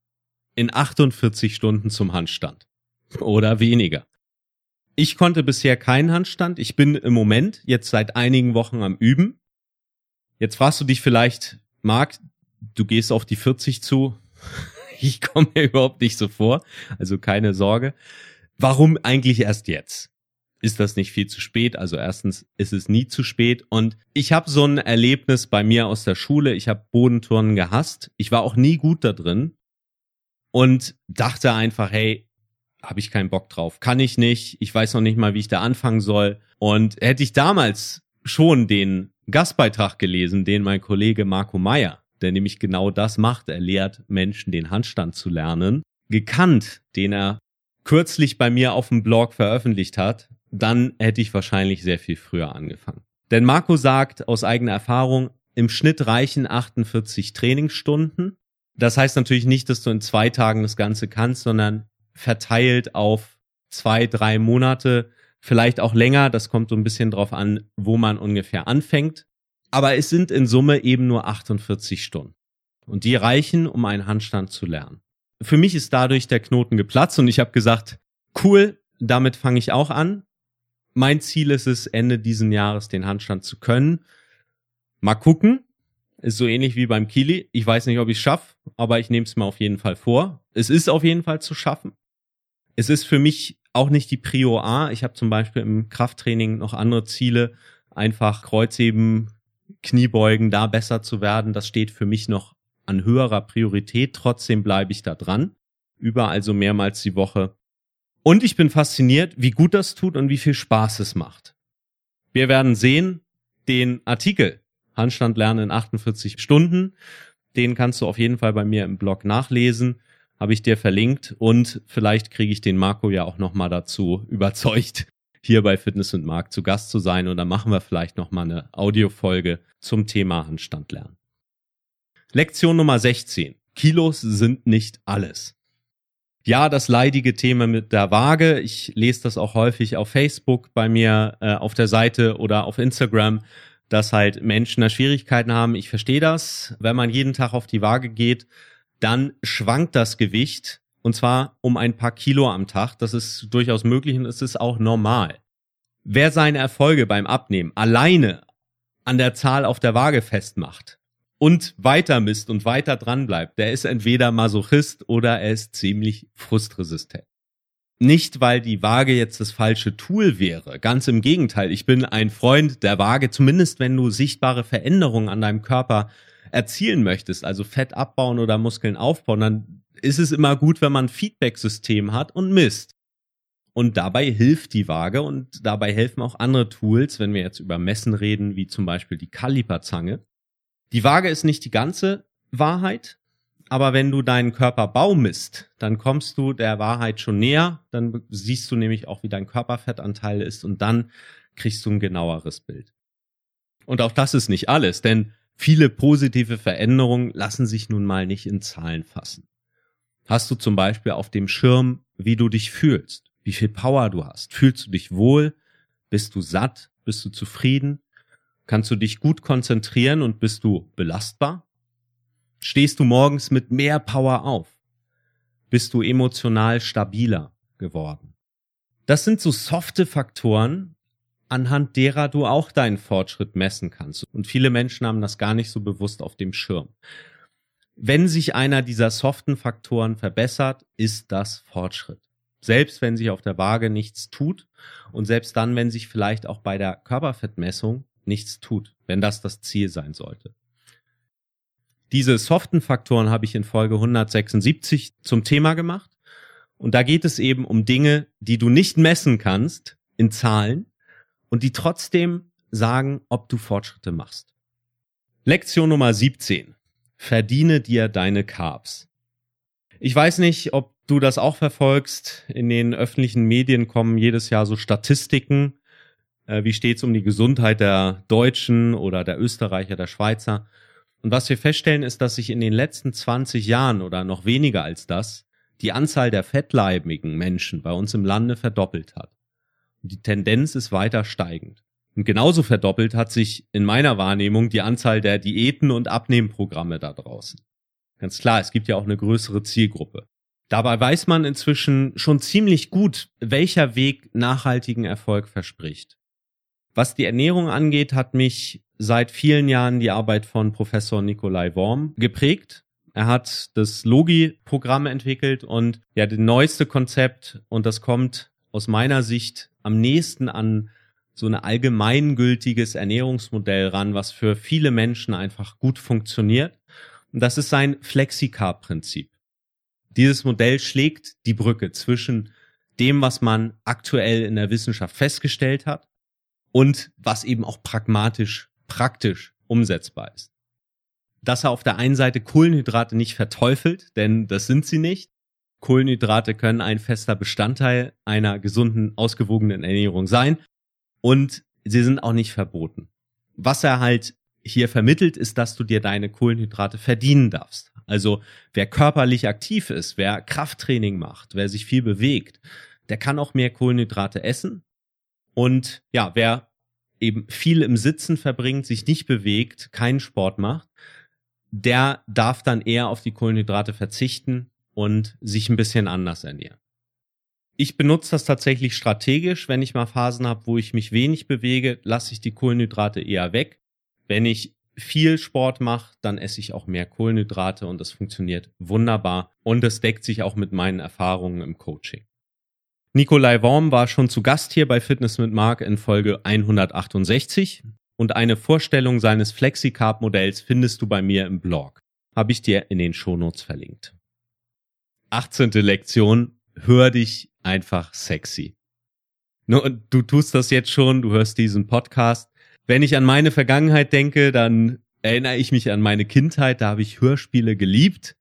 In 48 Stunden zum Handstand. Oder weniger. Ich konnte bisher keinen Handstand. Ich bin im Moment jetzt seit einigen Wochen am Üben. Jetzt fragst du dich vielleicht, Marc, du gehst auf die 40 zu. Ich komme mir überhaupt nicht so vor. Also keine Sorge. Warum eigentlich erst jetzt? Ist das nicht viel zu spät? Also erstens ist es nie zu spät. Und ich habe so ein Erlebnis bei mir aus der Schule. Ich habe Bodenturnen gehasst. Ich war auch nie gut da drin. Und dachte einfach, hey, habe ich keinen Bock drauf. Kann ich nicht. Ich weiß noch nicht mal, wie ich da anfangen soll. Und hätte ich damals schon den Gastbeitrag gelesen, den mein Kollege Marco Meyer, der nämlich genau das macht, er lehrt Menschen den Handstand zu lernen, gekannt, den er kürzlich bei mir auf dem Blog veröffentlicht hat, dann hätte ich wahrscheinlich sehr viel früher angefangen. Denn Marco sagt aus eigener Erfahrung, im Schnitt reichen 48 Trainingsstunden. Das heißt natürlich nicht, dass du in 2 Tagen das Ganze kannst, sondern verteilt auf 2-3 Monate, vielleicht auch länger. Das kommt so ein bisschen drauf an, wo man ungefähr anfängt. Aber es sind in Summe eben nur 48 Stunden. Und die reichen, um einen Handstand zu lernen. Für mich ist dadurch der Knoten geplatzt und ich habe gesagt, cool, damit fange ich auch an. Mein Ziel ist es, Ende diesen Jahres den Handstand zu können. Mal gucken. Ist so ähnlich wie beim Kili. Ich weiß nicht, ob ich es schaffe, aber ich nehme es mir auf jeden Fall vor. Es ist auf jeden Fall zu schaffen. Es ist für mich auch nicht die Prio A. Ich habe zum Beispiel im Krafttraining noch andere Ziele. Einfach Kreuzheben, Kniebeugen, da besser zu werden. Das steht für mich noch an höherer Priorität. Trotzdem bleibe ich da dran. Überall so mehrmals die Woche. Und ich bin fasziniert, wie gut das tut und wie viel Spaß es macht. Wir werden sehen, den Artikel Handstand lernen in 48 Stunden, den kannst du auf jeden Fall bei mir im Blog nachlesen, habe ich dir verlinkt und vielleicht kriege ich den Marco ja auch nochmal dazu überzeugt, hier bei Fitness und Marc zu Gast zu sein und dann machen wir vielleicht nochmal eine Audiofolge zum Thema Handstand lernen. Lektion Nummer 16. Kilos sind nicht alles. Ja, das leidige Thema mit der Waage. Ich lese das auch häufig auf Facebook bei mir auf der Seite oder auf Instagram, dass halt Menschen da Schwierigkeiten haben. Ich verstehe das. Wenn man jeden Tag auf die Waage geht, dann schwankt das Gewicht und zwar um ein paar Kilo am Tag. Das ist durchaus möglich und es ist auch normal. Wer seine Erfolge beim Abnehmen alleine an der Zahl auf der Waage festmacht und weiter misst und weiter dran bleibt, der ist entweder Masochist oder er ist ziemlich frustresistent. Nicht, weil die Waage jetzt das falsche Tool wäre. Ganz im Gegenteil. Ich bin ein Freund der Waage, zumindest wenn du sichtbare Veränderungen an deinem Körper erzielen möchtest, also Fett abbauen oder Muskeln aufbauen, dann ist es immer gut, wenn man ein Feedback-System hat und misst. Und dabei hilft die Waage und dabei helfen auch andere Tools, wenn wir jetzt über Messen reden, wie zum Beispiel die Kaliperzange. Die Waage ist nicht die ganze Wahrheit, aber wenn du deinen Körperbau misst, dann kommst du der Wahrheit schon näher, dann siehst du nämlich auch, wie dein Körperfettanteil ist und dann kriegst du ein genaueres Bild. Und auch das ist nicht alles, denn viele positive Veränderungen lassen sich nun mal nicht in Zahlen fassen. Hast du zum Beispiel auf dem Schirm, wie du dich fühlst, wie viel Power du hast? Fühlst du dich wohl? Bist du satt? Bist du zufrieden? Kannst du dich gut konzentrieren und bist du belastbar? Stehst du morgens mit mehr Power auf? Bist du emotional stabiler geworden? Das sind so softe Faktoren, anhand derer du auch deinen Fortschritt messen kannst. Und viele Menschen haben das gar nicht so bewusst auf dem Schirm. Wenn sich einer dieser soften Faktoren verbessert, ist das Fortschritt. Selbst wenn sich auf der Waage nichts tut und selbst dann, wenn sich vielleicht auch bei der Körperfettmessung nichts tut, wenn das Ziel sein sollte. Diese soften Faktoren habe ich in Folge 176 zum Thema gemacht. Und da geht es eben um Dinge, die du nicht messen kannst in Zahlen und die trotzdem sagen, ob du Fortschritte machst. Lektion Nummer 17. Verdiene dir deine Carbs. Ich weiß nicht, ob du das auch verfolgst. In den öffentlichen Medien kommen jedes Jahr so Statistiken. Wie steht's um die Gesundheit der Deutschen oder der Österreicher, der Schweizer? Und was wir feststellen, ist, dass sich in den letzten 20 Jahren oder noch weniger als das die Anzahl der fettleibigen Menschen bei uns im Lande verdoppelt hat. Und die Tendenz ist weiter steigend. Und genauso verdoppelt hat sich in meiner Wahrnehmung die Anzahl der Diäten und Abnehmprogramme da draußen. Ganz klar, es gibt ja auch eine größere Zielgruppe. Dabei weiß man inzwischen schon ziemlich gut, welcher Weg nachhaltigen Erfolg verspricht. Was die Ernährung angeht, hat mich seit vielen Jahren die Arbeit von Professor Nikolai Worm geprägt. Er hat das Logi-Programm entwickelt und ja, das neueste Konzept, und das kommt aus meiner Sicht am nächsten an so ein allgemeingültiges Ernährungsmodell ran, was für viele Menschen einfach gut funktioniert. Und das ist sein Flexi-Carb-Prinzip. Dieses Modell schlägt die Brücke zwischen dem, was man aktuell in der Wissenschaft festgestellt hat und was eben auch pragmatisch, praktisch umsetzbar ist. Dass er auf der einen Seite Kohlenhydrate nicht verteufelt, denn das sind sie nicht. Kohlenhydrate können ein fester Bestandteil einer gesunden, ausgewogenen Ernährung sein und sie sind auch nicht verboten. Was er halt hier vermittelt, ist, dass du dir deine Kohlenhydrate verdienen darfst. Also wer körperlich aktiv ist, wer Krafttraining macht, wer sich viel bewegt, der kann auch mehr Kohlenhydrate essen. Und ja, wer eben viel im Sitzen verbringt, sich nicht bewegt, keinen Sport macht, der darf dann eher auf die Kohlenhydrate verzichten und sich ein bisschen anders ernähren. Ich benutze das tatsächlich strategisch. Wenn ich mal Phasen habe, wo ich mich wenig bewege, lasse ich die Kohlenhydrate eher weg. Wenn ich viel Sport mache, dann esse ich auch mehr Kohlenhydrate und das funktioniert wunderbar. Und das deckt sich auch mit meinen Erfahrungen im Coaching. Nikolai Worm war schon zu Gast hier bei Fitness mit Marc in Folge 168 und eine Vorstellung seines Flexi-Carb-Modells findest du bei mir im Blog. Habe ich dir in den Shownotes verlinkt. 18. Lektion, hör dich einfach sexy. Und du tust das jetzt schon, du hörst diesen Podcast. Wenn ich an meine Vergangenheit denke, dann erinnere ich mich an meine Kindheit, da habe ich Hörspiele geliebt.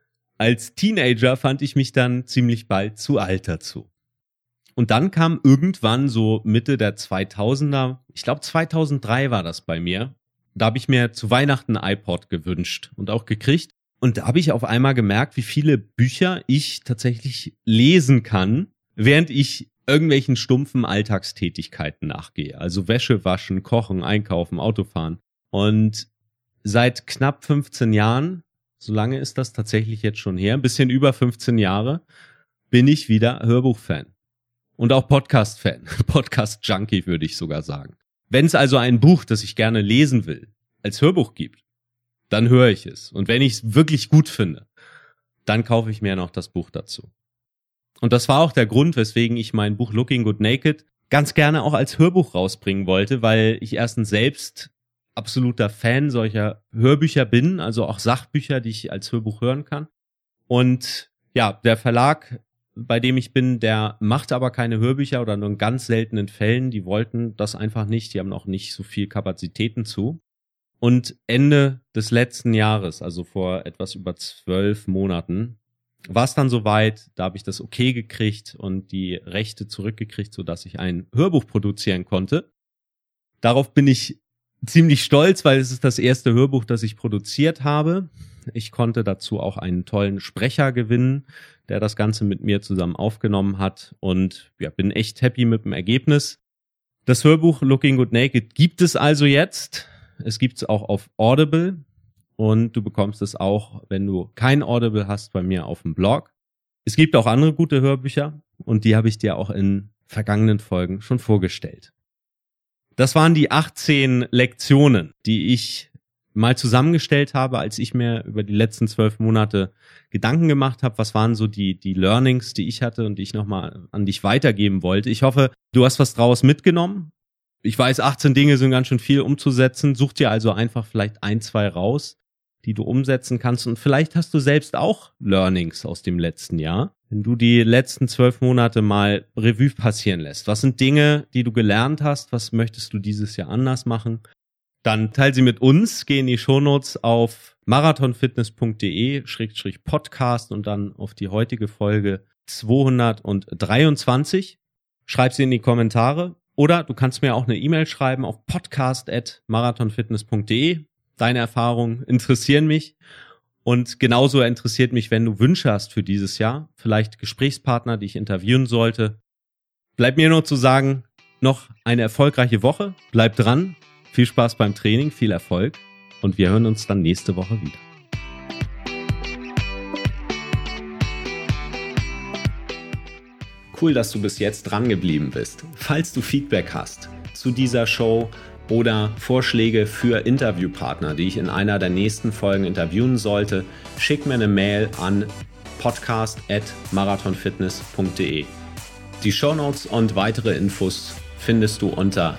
Als Teenager fand ich mich dann ziemlich bald zu alt dazu. Und dann kam irgendwann so Mitte der 2000er, ich glaube 2003 war das bei mir, da habe ich mir zu Weihnachten ein iPod gewünscht und auch gekriegt. Und da habe ich auf einmal gemerkt, wie viele Bücher ich tatsächlich lesen kann, während ich irgendwelchen stumpfen Alltagstätigkeiten nachgehe. Also Wäsche waschen, kochen, einkaufen, Autofahren. Und seit knapp 15 Jahren, so lange ist das tatsächlich jetzt schon her, ein bisschen über 15 Jahre, bin ich wieder Hörbuchfan. Und auch Podcast-Fan. Podcast-Junkie würde ich sogar sagen. Wenn es also ein Buch, das ich gerne lesen will, als Hörbuch gibt, dann höre ich es. Und wenn ich es wirklich gut finde, dann kaufe ich mir noch das Buch dazu. Und das war auch der Grund, weswegen ich mein Buch Looking Good Naked ganz gerne auch als Hörbuch rausbringen wollte, weil ich erstens selbst absoluter Fan solcher Hörbücher bin, also auch Sachbücher, die ich als Hörbuch hören kann. Und ja, der Verlag, bei dem ich bin, der macht aber keine Hörbücher oder nur in ganz seltenen Fällen. Die wollten das einfach nicht, die haben auch nicht so viel Kapazitäten zu. Und Ende des letzten Jahres, also vor etwas über 12 Monaten, war es dann soweit, da habe ich das okay gekriegt und die Rechte zurückgekriegt, sodass ich ein Hörbuch produzieren konnte. Darauf bin ich ziemlich stolz, weil es ist das erste Hörbuch, das ich produziert habe. Ich konnte dazu auch einen tollen Sprecher gewinnen, der das Ganze mit mir zusammen aufgenommen hat und ja, bin echt happy mit dem Ergebnis. Das Hörbuch Looking Good Naked gibt es also jetzt. Es gibt es auch auf Audible. Und du bekommst es auch, wenn du kein Audible hast, bei mir auf dem Blog. Es gibt auch andere gute Hörbücher und die habe ich dir auch in vergangenen Folgen schon vorgestellt. Das waren die 18 Lektionen, die ich mal zusammengestellt habe, als ich mir über die letzten 12 Monate Gedanken gemacht habe. Was waren so die Learnings, die ich hatte und die ich nochmal an dich weitergeben wollte. Ich hoffe, du hast was draus mitgenommen. Ich weiß, 18 Dinge sind ganz schön viel umzusetzen. Such dir also einfach vielleicht 1, 2 raus, die du umsetzen kannst. Und vielleicht hast du selbst auch Learnings aus dem letzten Jahr. Wenn du die letzten 12 Monate mal Revue passieren lässt. Was sind Dinge, die du gelernt hast? Was möchtest du dieses Jahr anders machen? dann teil sie mit uns, geh in die Shownotes auf marathonfitness.de/podcast und dann auf die heutige Folge 223. Schreib sie in die Kommentare oder du kannst mir auch eine E-Mail schreiben auf podcast@marathonfitness.de. Deine Erfahrungen interessieren mich und genauso interessiert mich, wenn du Wünsche hast für dieses Jahr, vielleicht Gesprächspartner, die ich interviewen sollte. Bleibt mir nur zu sagen, noch eine erfolgreiche Woche, bleib dran, viel Spaß beim Training, viel Erfolg und wir hören uns dann nächste Woche wieder.
Cool, dass du bis jetzt dran geblieben bist. Falls du Feedback hast zu dieser Show oder Vorschläge für Interviewpartner, die ich in einer der nächsten Folgen interviewen sollte, schick mir eine Mail an podcast@marathonfitness.de. Die Shownotes und weitere Infos findest du unter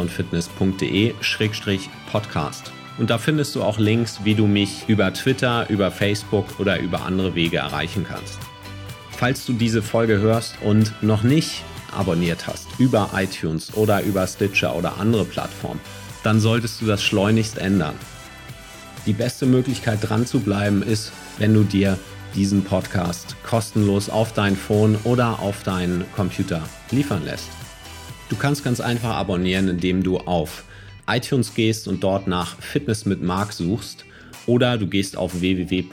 marathonfitness.de/podcast. Und da findest du auch Links, wie du mich über Twitter, über Facebook oder über andere Wege erreichen kannst. Falls du diese Folge hörst und noch nicht abonniert hast über iTunes oder über Stitcher oder andere Plattformen, dann solltest du das schleunigst ändern. Die beste Möglichkeit dran zu bleiben ist, wenn du dir diesen Podcast kostenlos auf dein Phone oder auf deinen Computer liefern lässt. Du kannst ganz einfach abonnieren, indem du auf iTunes gehst und dort nach Fitness mit Marc suchst oder du gehst auf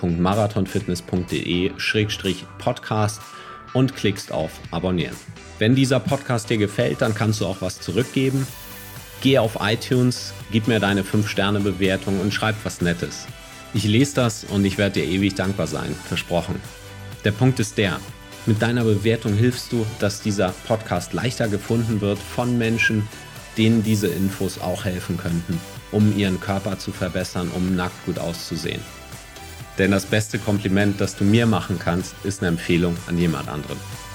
www.marathonfitness.de/podcast und klickst auf Abonnieren. Wenn dieser Podcast dir gefällt, dann kannst du auch was zurückgeben. Geh auf iTunes, gib mir deine 5-Sterne-Bewertung und schreib was Nettes. Ich lese das und ich werde dir ewig dankbar sein, versprochen. Der Punkt ist der, mit deiner Bewertung hilfst du, dass dieser Podcast leichter gefunden wird von Menschen, denen diese Infos auch helfen könnten, um ihren Körper zu verbessern, um nackt gut auszusehen. Denn das beste Kompliment, das du mir machen kannst, ist eine Empfehlung an jemand anderen.